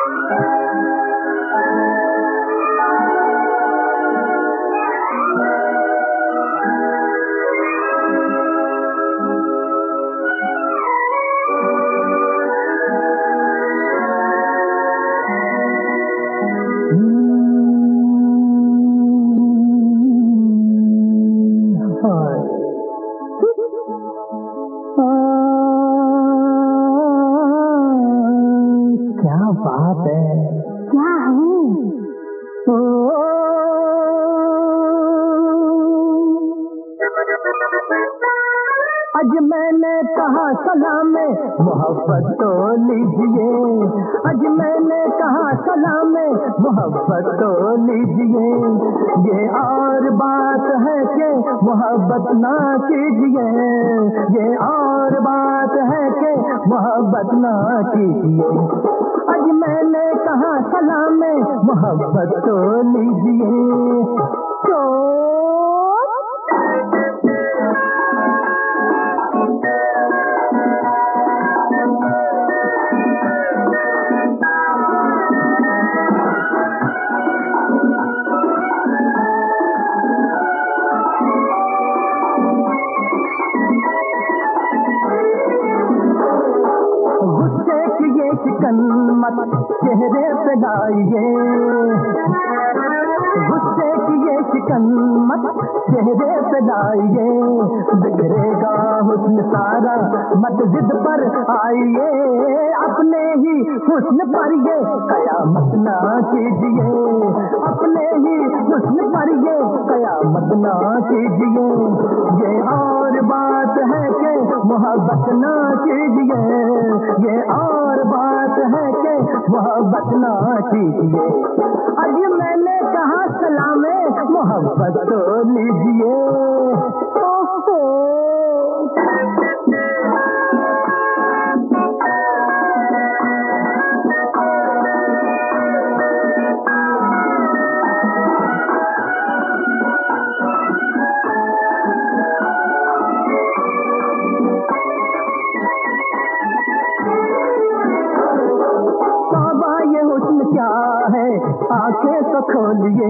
क्या बात है? क्या है? आज मैंने कहा सलाम मोहब्बत तो लीजिए, आज मैंने कहा सलाम मोहब्बत तो लीजिए। ये और बात है कि मोहब्बत ना कीजिए, ये और बात है कि मोहब्बत ना कीजिए। आज मैंने कहा सलाम मोहब्बत तो लीजिए। तो गुस्से की ये शिकन मत चेहरे पे लाइए, गुस्से की ये शिकन मत चेहरे पे लाइए। बिगड़ेगा हुस्न सारा मत जिद पर आइए, अपने ही हुस्न पर ये कयामत ना कीजिए, अपने ही हुस्न पर ये कयामत ना कीजिए। ये और बात है कि मोहब्बत ना कीजिए, ये और बात है कि मोहब्बत ना कीजिए। आज मैंने कहा सलाम मोहब्बत तो लीजिए। क्या है आंखें तो खोलिए,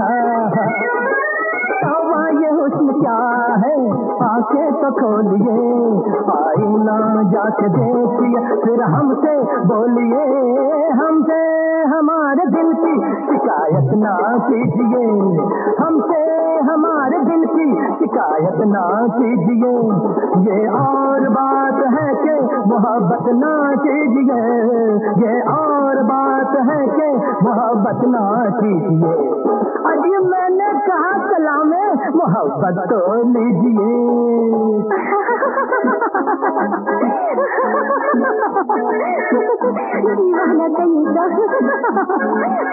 तौबा ये हुस्न क्या है आंखें तो खोलिए। आईना जाके देखिए फिर हमसे बोलिए, हमसे हमारे दिल की शिकायत ना कीजिए, हमसे हमारे दिल की शिकायत ना कीजिए। ये और बात है कि मोहब्बत ना कीजिए, ये और बात है कि मोहब्बत ना कीजिए। आज मैंने कहा सलाम मोहब्बत तो लीजिए। दीवाना कहीं का।